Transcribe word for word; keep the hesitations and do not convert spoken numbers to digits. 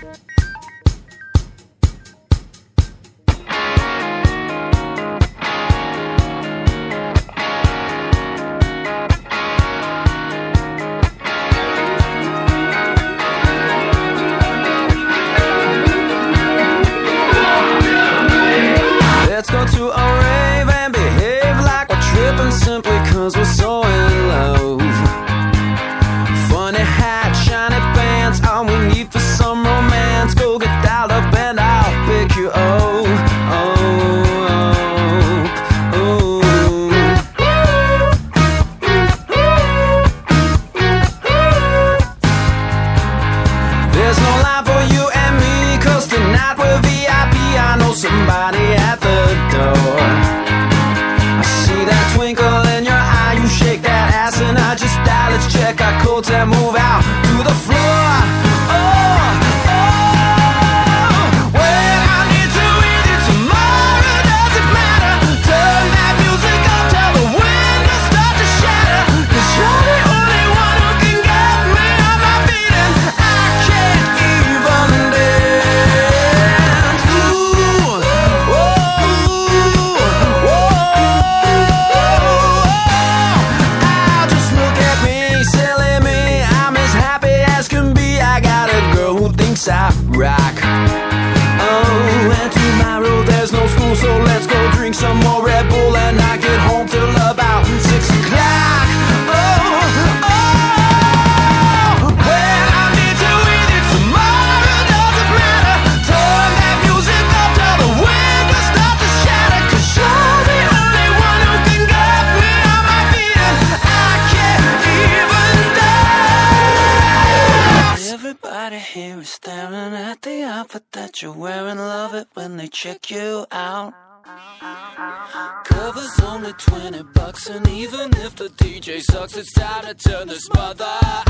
Let's go to a rave and behave like we're tripping simply cause we're so in love. Funny hat, shiny pants, all we need for some romance. Go get dialed up and I'll pick you up. Oh, oh, oh. There's no line for you and me, cause tonight we're V I P. I know somebody at the door. I see that twinkle in your eye, you shake that ass and I just die. Let's check our codes and move out to the floor. Oh, oh, well, I need to with you tomorrow, doesn't matter. Turn that music up till the windows start to shatter. Cause you're the only one who can get me on my feet and I can't even dance. Ooh, oh, oh, just look at me, silly me. I'm as happy as can be. I got a girl who thinks I rock. Oh, and tomorrow there's no school, so let's go drink some more Red Bull and not get home till about six o'clock. Oh, oh, well, I need to with you tomorrow, doesn't matter. Turn that music up till the windows start to shatter. Cause you're the only one who can get me on my feet and I can't even dance. Everybody here is staring at the outfit that you're wearing. Love it when they check you out. Cover's only twenty bucks, and even if the D J sucks, it's time to turn this mother